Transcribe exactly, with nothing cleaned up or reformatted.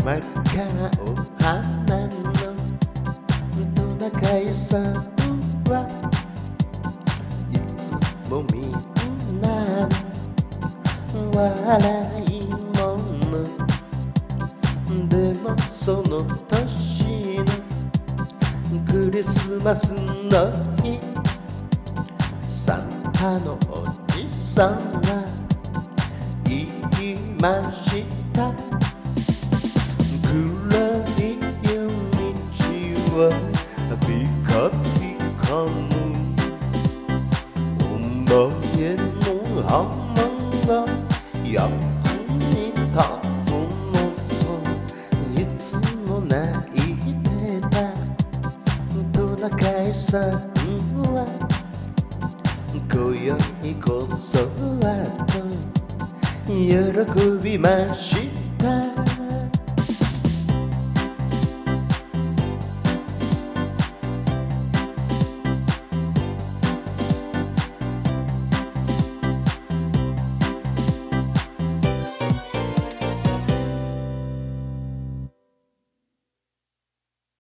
かお花のトナカイさんはいつもみんなの笑いものでもその年のクリスマスの日サンタのおじさんが言いました黒い夜道はピカピカの思い出の花が役に立つのさいつも泣いてたトナカイさんは今宵こそはと喜びました